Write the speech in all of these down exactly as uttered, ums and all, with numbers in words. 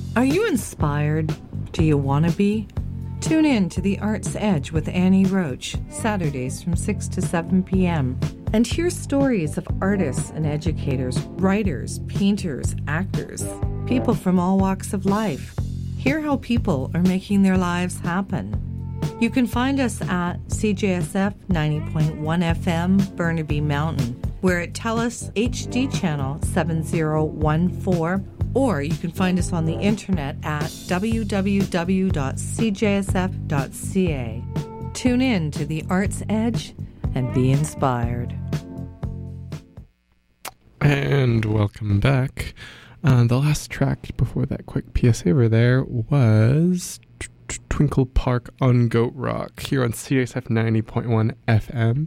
Are you inspired? Do you want to be? Tune in to The Arts Edge with Annie Roach, Saturdays from six to seven p.m. and hear stories of artists and educators, writers, painters, actors, people from all walks of life. Hear how people are making their lives happen. You can find us at C J S F ninety point one F M, Burnaby Mountain. We're at TELUS H D channel seven zero one four, or you can find us on the internet at w w w dot c j s f dot c a. Tune in to The Arts Edge and be inspired. And welcome back. Uh, the last track before that quick P S A over there was Twinkle Park on Goat Rock here on C S F ninety point one F M.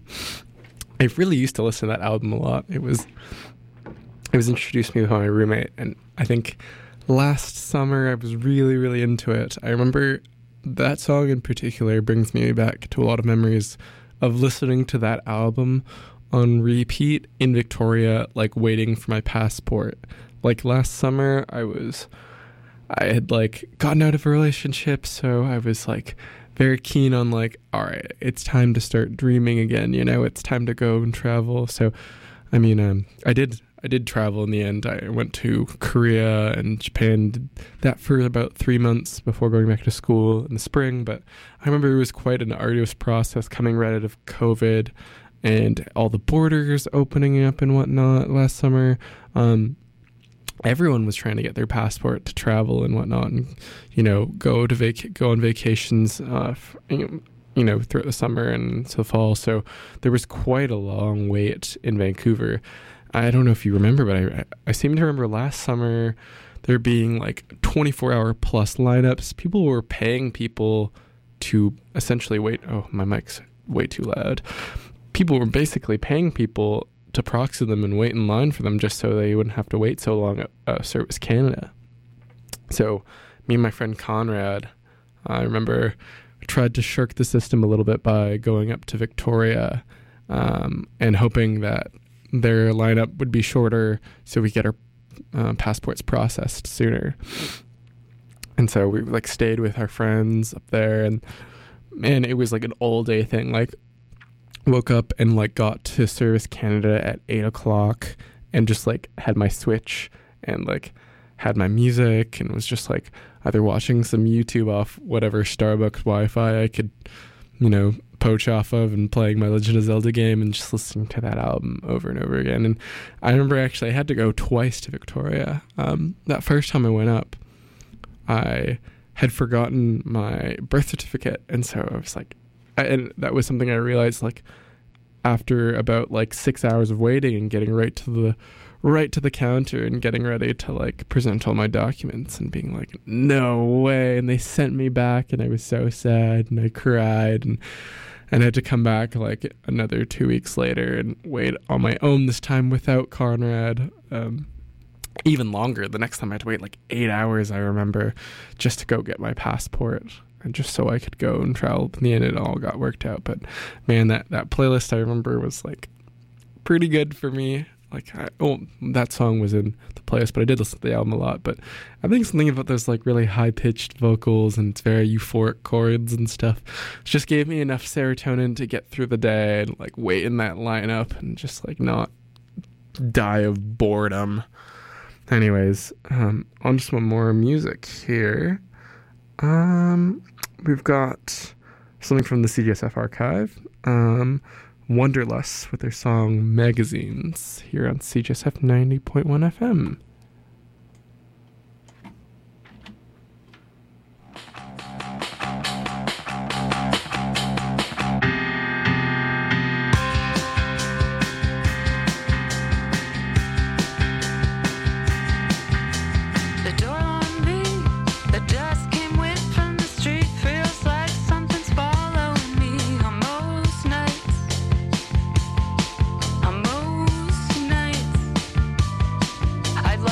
I really used to listen to that album a lot. It was it was introduced me to my roommate, and I think last summer I was really, really into it. I remember that song in particular brings me back to a lot of memories of listening to that album on repeat in Victoria, like waiting for my passport. Like last summer, I was, I had like gotten out of a relationship, so I was like very keen on like, all right, it's time to start dreaming again, you know, it's time to go and travel. So, I mean, um, I did, I did travel in the end. I went to Korea and Japan, did that for about three months before going back to school in the spring. But I remember it was quite an arduous process coming right out of COVID and all the borders opening up and whatnot last summer. Um, everyone was trying to get their passport to travel and whatnot, and you know, go to vac- go on vacations, uh, f- you know, throughout the summer and to the fall. So there was quite a long wait in Vancouver. I don't know if you remember, but I I seem to remember last summer there being like twenty-four hour plus lineups. People were paying people to essentially wait. Oh, my mic's way too loud. People were basically paying people to proxy them and wait in line for them just so they wouldn't have to wait so long at uh, Service Canada. So me and my friend Conrad, I remember, tried to shirk the system a little bit by going up to Victoria um, and hoping that their lineup would be shorter so we get our uh, passports processed sooner. And so we like stayed with our friends up there, and man, it was like an all day thing. Like, woke up and like got to Service Canada at eight o'clock and just like had my Switch and like had my music and was just like either watching some YouTube off whatever Starbucks Wi-Fi I could, you know, poach off of, and playing my Legend of Zelda game and just listening to that album over and over again. And I remember actually I had to go twice to Victoria. Um, that first time I went up, I had forgotten my birth certificate, and so I was like, I, and that was something I realized like after about like six hours of waiting and getting right to the right to the counter and getting ready to like present all my documents and being like, no way. And they sent me back, and I was so sad, and I cried, and and I had to come back like another two weeks later and wait on my own, this time without Conrad. Um, even longer. The next time I had to wait like eight hours, I remember, just to go get my passport. And just so I could go and travel. In the end, it all got worked out. But man, that, that playlist I remember was like pretty good for me. Like, I, oh, that song was in the playlist, but I did listen to the album a lot. But I think something about those like really high pitched vocals and very euphoric chords and stuff just gave me enough serotonin to get through the day and like wait in that lineup and just like not die of boredom. Anyways, um, on to some more music here. Um, we've got something from the C G S F archive. Um, Wonderlust with their song Magazines here on C G S F ninety point one F M. I'd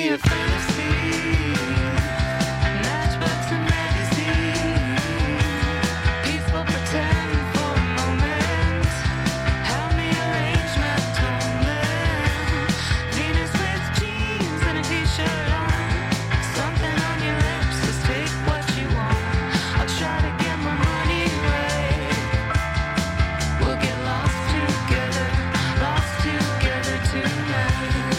a fantasy. Matchbooks and magazines. Peaceful pretend for a moment. Help me arrange my atonement. Venus with jeans and a t-shirt on. Something on your lips, just take what you want. I'll try to get my money right. We'll get lost together, lost together tonight.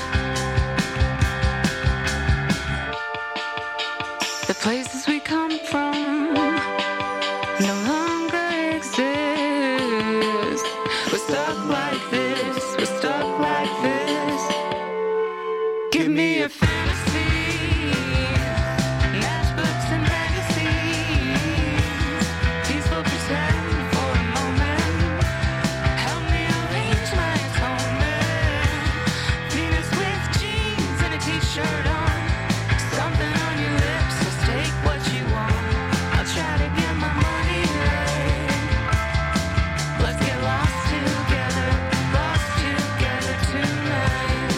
The places we come from no longer exist. We're stuck like this, we're stuck like this. Give me a fantasy. Matchbooks and magazines. Peaceful pretend for a moment. Help me arrange my atonement. Venus with jeans and a t-shirt on. Something on your lips, just take what you want. I'll try to get my money right. Let's get lost together, lost together tonight.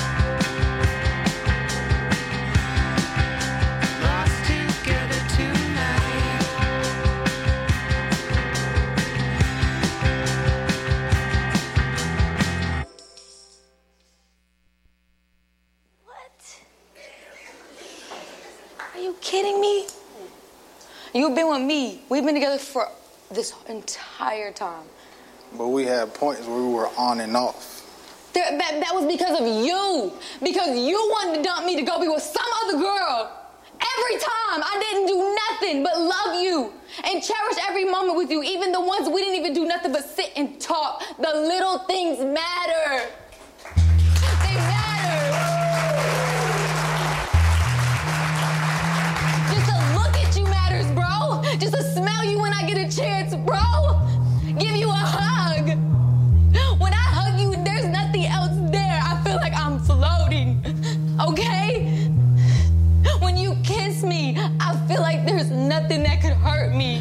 Lost together tonight. What? Are you kidding me? You've been with me. We've been together for this entire time. But we had points where we were on and off. There, that, that was because of you. Because you wanted to dump me to go be with some other girl. Every time I didn't do nothing but love you and cherish every moment with you, even the ones we didn't even do nothing but sit and talk. The little things matter. They matter. Just to look at you matters, bro. Just to smell you when I get a chance, bro. Give you a hug. When I hug you, there's nothing else there. I feel like I'm floating, okay? When you kiss me, I feel like there's nothing that could hurt me.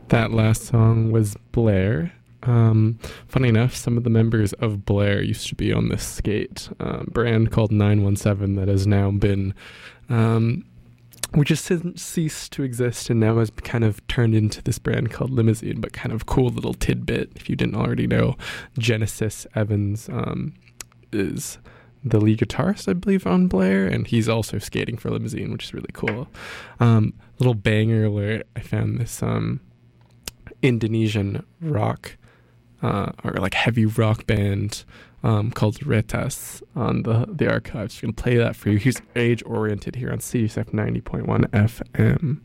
That last song was Blair. Um, funny enough, some of the members of Blair used to be on this skate um, brand called nine one seven that has now been, um, which just hasn't ceased to exist and now has kind of turned into this brand called Limousine, but kind of cool little tidbit if you didn't already know. Genesis Evans um, is the lead guitarist, I believe, on Blair, and he's also skating for Limousine, which is really cool. Um, little banger alert, I found this um, Indonesian rock uh, or like heavy rock band um, called Retas on the, the archives. I'm going to play that for you. He's age-oriented here on C S F ninety point one F M.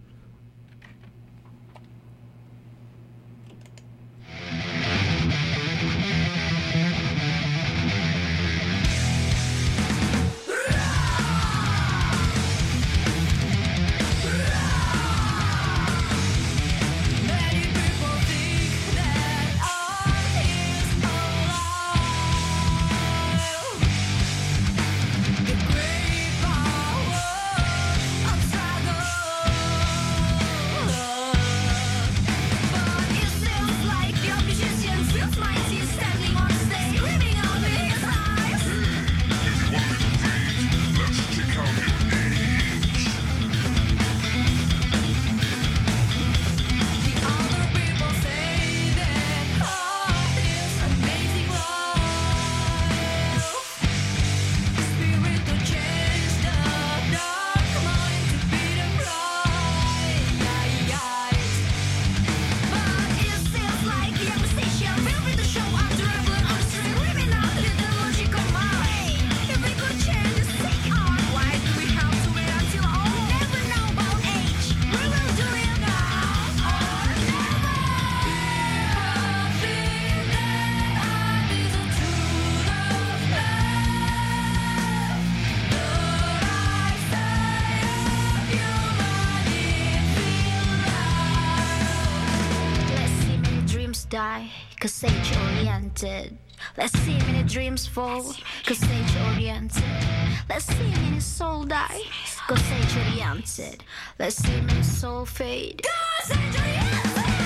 Die, cause age oriented. Let's see many dreams fall, cause age oriented. Let's see many soul die, cause age oriented. Let's see many soul fade, cause age oriented.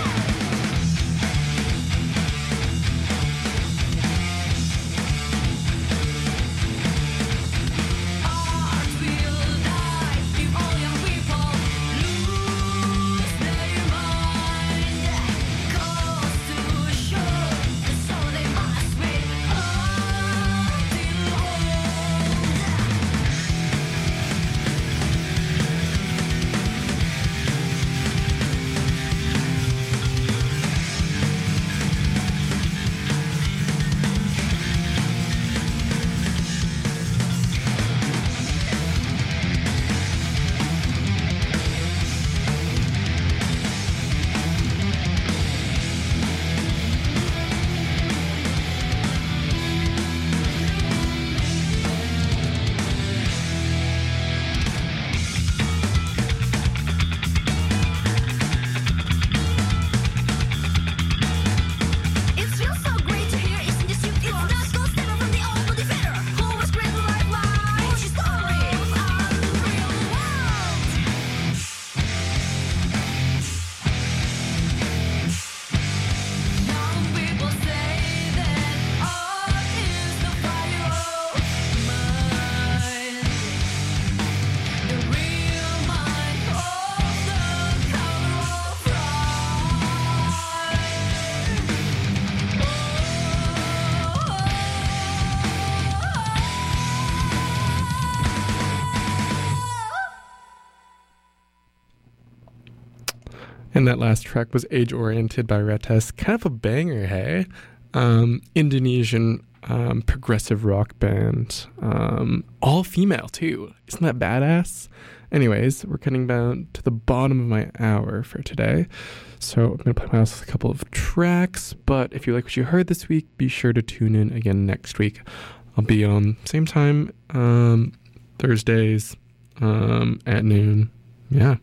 And that last track was Age Oriented by Retas. Kind of a banger, hey? Um, Indonesian um, progressive rock band. Um, all female, too. Isn't that badass? Anyways, we're getting down to the bottom of my hour for today. So I'm going to play my house with a couple of tracks. But if you like what you heard this week, be sure to tune in again next week. I'll be on same time, um, Thursdays um, at noon. Yeah.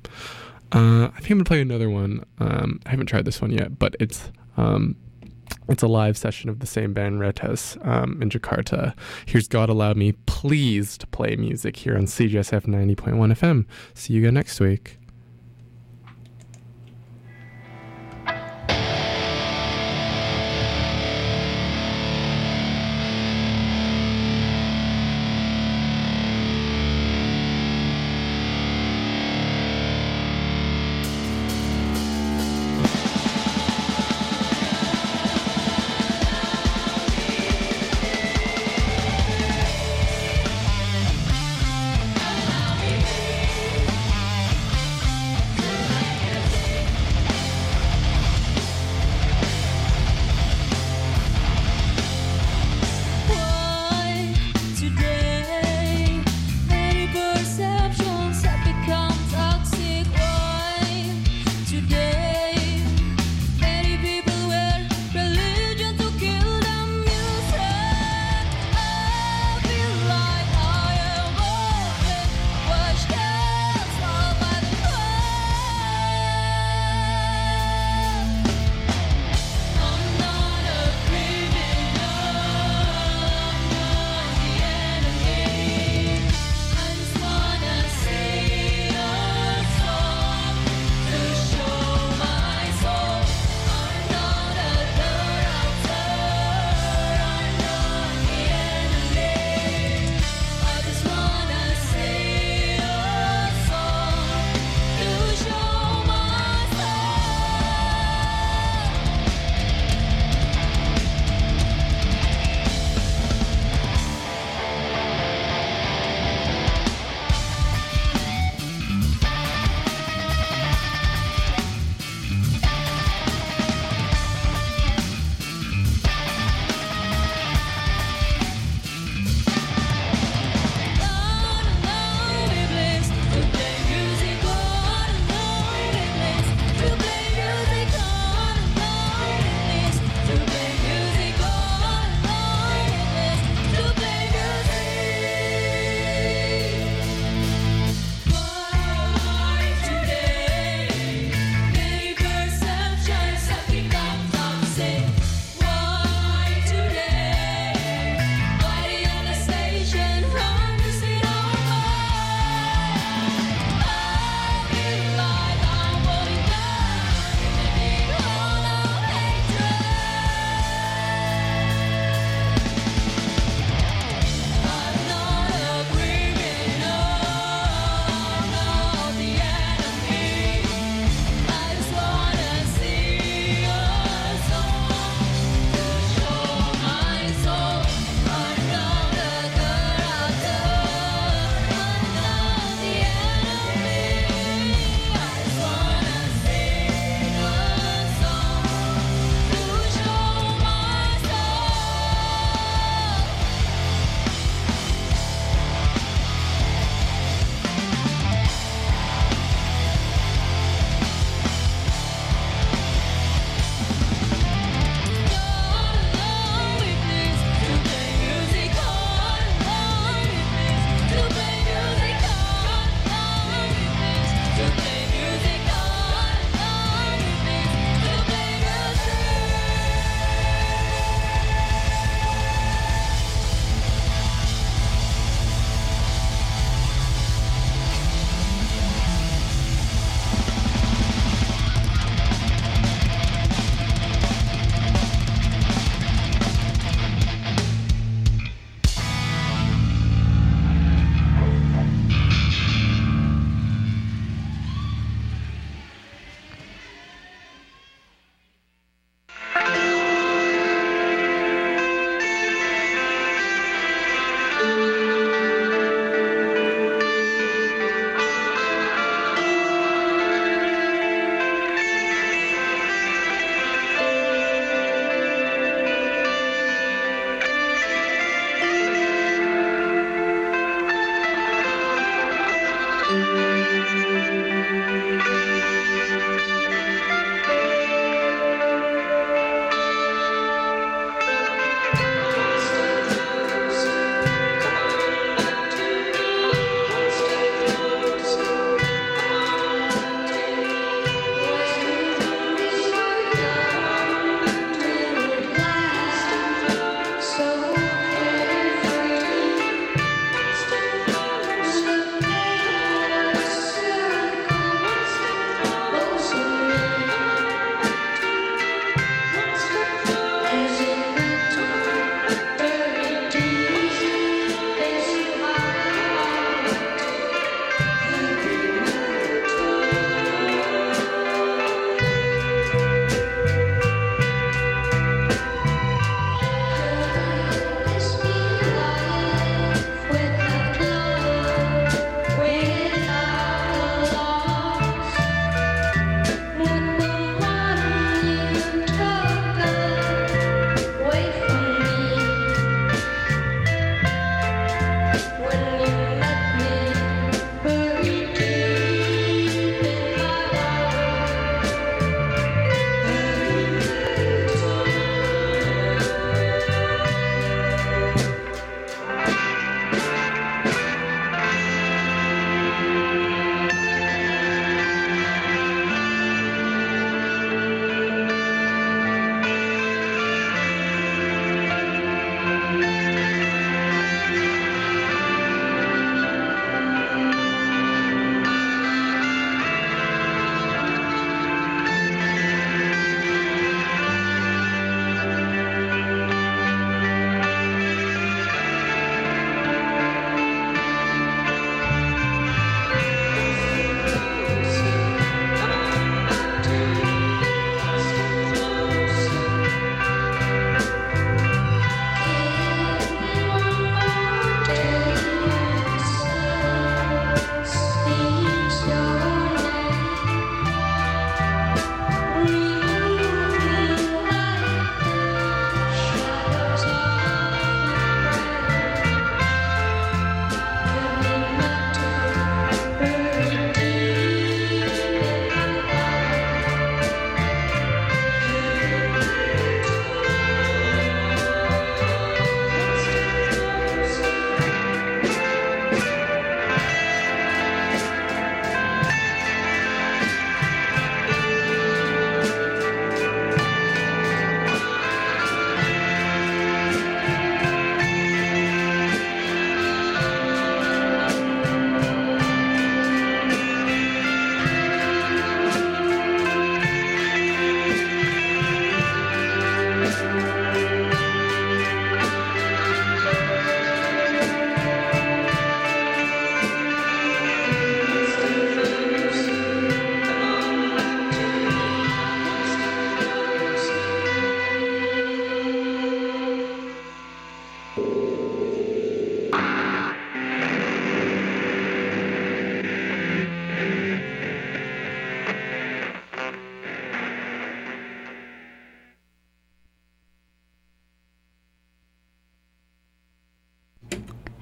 Uh, I think I'm going to play another one. Um, I haven't tried this one yet, but it's um, it's a live session of the same band, Retas, um, in Jakarta. Here's God Allow Me, please, to play music here on C G S F ninety point one F M. See you again next week.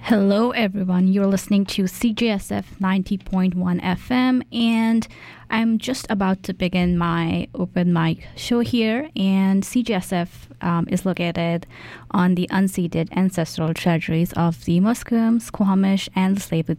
Hello, everyone. You're listening to C J S F ninety point one F M, and I'm just about to begin my open mic show here. And C J S F um, is located on the unceded ancestral territories of the Musqueam, Squamish, and the Tsleil-Waututh